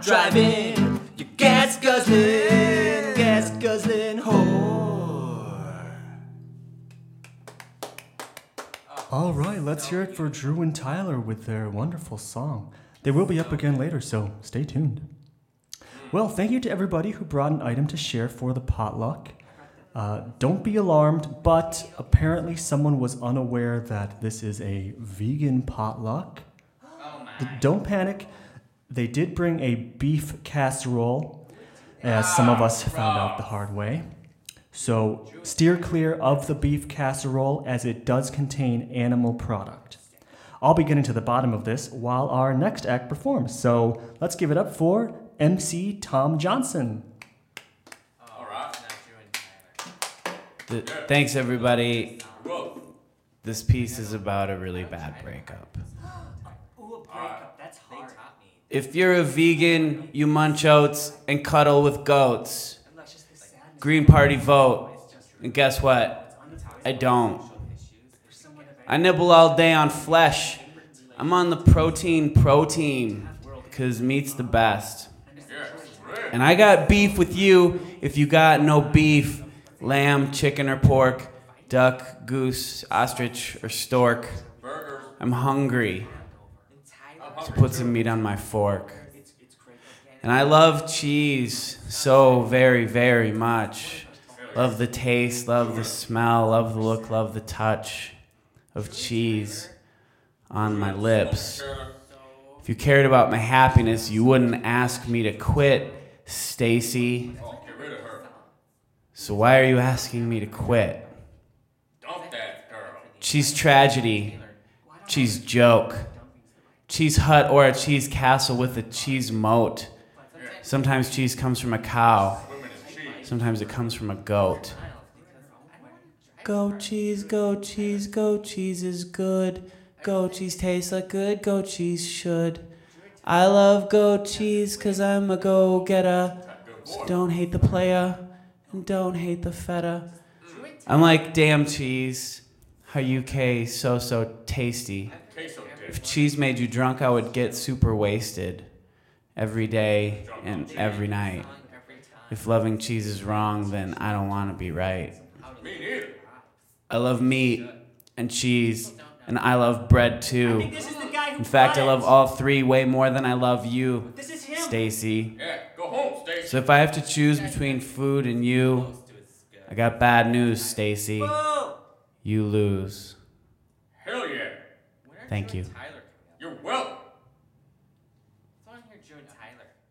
driving, you gas guzzling whore. All right, let's hear it for Drew and Tyler with their wonderful song. They will be up again later, so stay tuned. Well, thank you to everybody who brought an item to share for the potluck. Don't be alarmed, but apparently someone was unaware that this is a vegan potluck. Don't panic. They did bring a beef casserole, as some of us found out the hard way. So steer clear of the beef casserole as it does contain animal product. I'll be getting to the bottom of this while our next act performs. So let's give it up for MC Tom Johnson. All right. Thanks, everybody. This piece is about a really bad breakup. Ooh, a breakup, that's hard. If you're a vegan, you munch oats and cuddle with goats. Green Party vote. And guess what? I don't. I nibble all day on flesh. I'm on the protein because meat's the best. And I got beef with you if you got no beef. Lamb, chicken, or pork, duck, goose, ostrich, or stork. I'm hungry. So put some meat on my fork. And I love cheese so very, very much. Love the taste, love the smell, love the look, love the touch of cheese on my lips. If you cared about my happiness, you wouldn't ask me to quit, Stacy. So why are you asking me to quit? Cheese tragedy, cheese joke, cheese hut or a cheese castle with a cheese moat. Sometimes cheese comes from a cow. Sometimes it comes from a goat. Goat cheese, goat cheese, goat cheese is good. Goat cheese tastes like good goat cheese should. I love goat cheese 'cause I'm a go-getter. So don't hate the playa and don't hate the feta. I'm like, damn cheese, how UK so tasty. If cheese made you drunk, I would get super wasted. Every day and every night. If loving cheese is wrong, then I don't want to be right. I love meat and cheese, and I love bread too. In fact, I love all three way more than I love you, Stacy. So if I have to choose between food and you, I got bad news, Stacy. You lose. Hell yeah. Thank you. You're welcome.